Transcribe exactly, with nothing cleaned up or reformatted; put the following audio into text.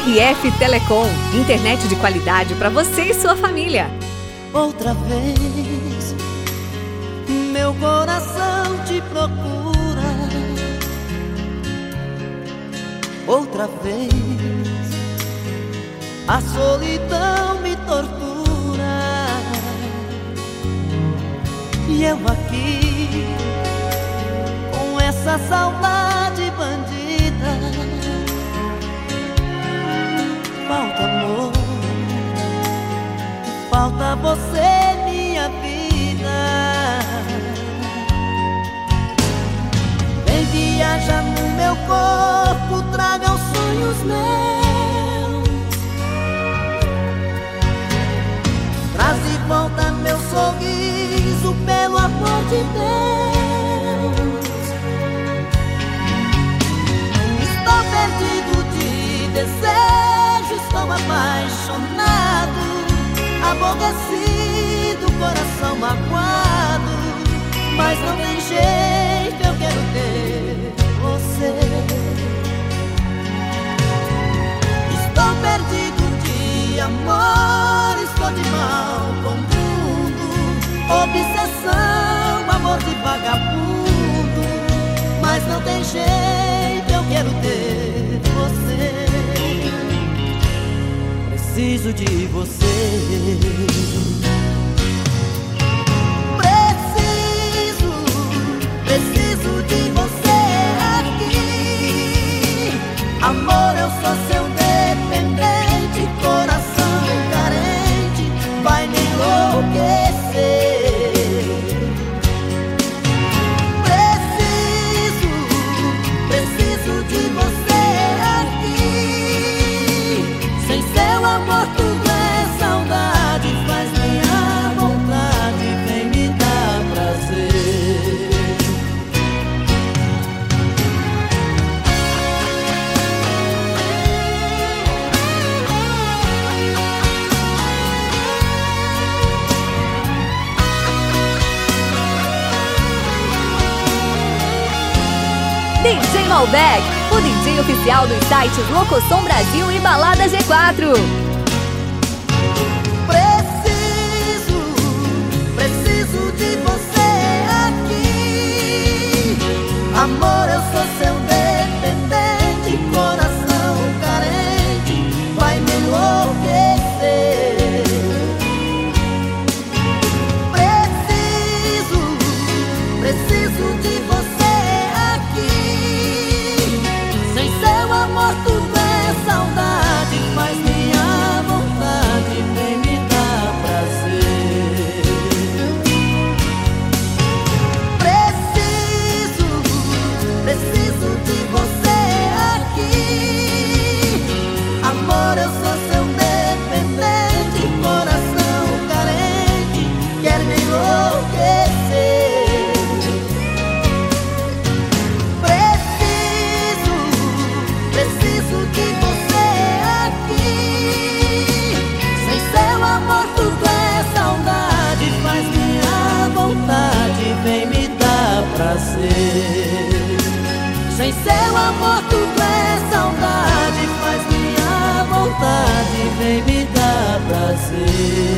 R F Telecom, internet de qualidade para você e sua família. Outra vez, meu coração te procura. Outra vez, a solidão me tortura. E eu aqui, com essa saudade bandida. Falta amor, falta você, minha vida. Vem viajar no meu corpo, traga os sonhos meus. Traz de volta meu sorriso, pelo amor de Deus. Estou perdido de desejo, estou apaixonado, aborrecido, coração magoado. Mas não tem jeito, eu quero ter você. Estou perdido de amor, estou de mal com o mundo. Obsessão, amor de vagabundo. Mas não tem jeito, eu quero ter você. Preciso de você. Preciso, preciso de você aqui. Amor, eu sou seu dependente, coração carente, vai me enlouquecer. Preciso, preciso de você aqui. Sem seu amor tudo é saudade, faz minha vontade, vem me dar prazer. D J Malbec, o D J oficial dos sites Locosom Brasil e Balada G quatro. Preciso, preciso de você aqui. Amor, eu sou seu dependente, coração carente, vai me enlouquecer. Preciso, preciso de você aqui. Sem seu amor tudo é saudade, faz minha vontade, vem me dar prazer. Preciso, preciso de você aqui. Amor, eu sou seu dependente, coração carente, quer me enlouquecer. Preciso, preciso de você aqui. Sem seu amor tudo é saudade, faz minha vontade, vem me dar prazer. Sem seu amor tudo é saudade, faz minha vontade, vem me dar prazer.